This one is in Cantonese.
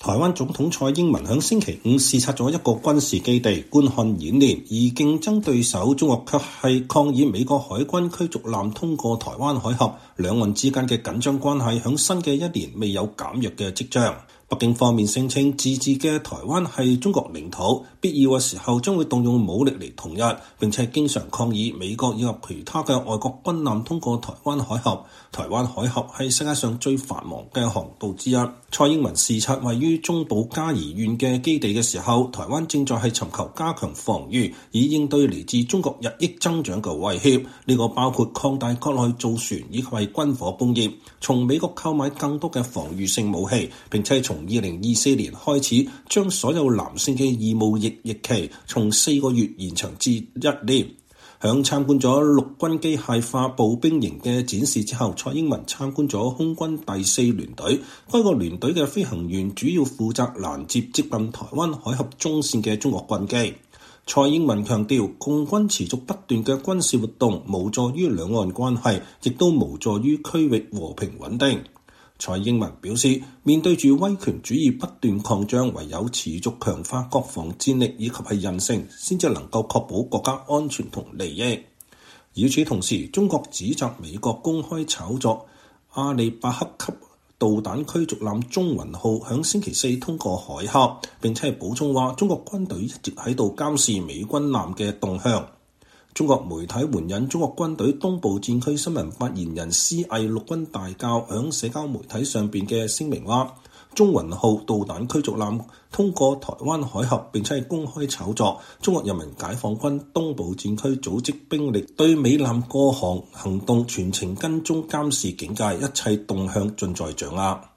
台灣總統蔡英文響星期五視察咗一個軍事基地觀看演練，而競爭對手中國卻係抗議美國海軍驅逐艦通過台灣海峽，兩岸之間嘅緊張關係響新嘅一年未有減弱嘅跡象。北京方面聲稱自治嘅台灣係中國領土，必要嘅時候將會動用武力嚟統一，並且經常抗議美國以及其他嘅外國軍艦通過台灣海峽。台灣海峽係世界上最繁忙嘅航道之一。蔡英文視察位於中部嘉義縣嘅基地嘅時候，台灣正在係尋求加強防禦，以應對嚟自中國日益增長嘅威脅。呢個包括擴大國內造船以及係軍火工業，從美國購買更多嘅防禦性武器，並且從2024年開始將所有男性嘅義務役役期從4個月延長至1年。響參觀咗陸軍機械化步兵營嘅展示之後，蔡英文參觀咗空軍第4聯隊。該個聯隊嘅飛行員主要負責攔截接近台灣海峽中線嘅中國軍機。蔡英文強調，共軍持續不斷嘅軍事活動無助於兩岸關係，亦都無助於區域和平穩定。蔡英文表示，面對住威權主義不斷擴張，唯有持續強化國防戰力以及係韌性，先至能夠確保國家安全同利益。與此同時，中國指責美國公開炒作阿利伯克級導彈驅逐艦中雲號響星期4通過海峽，並且係補充話，中國軍隊一直喺度監視美軍艦嘅動向。中國媒體援引中國軍隊東部戰區新聞發言人施毅陸軍大校響社交媒體上邊嘅聲明話，中雲號導彈驅逐艦通過台灣海峽，並且係公開炒作，中國人民解放軍東部戰區組織兵力對美艦過航行動全程跟蹤監視警戒，一切動向盡在掌握。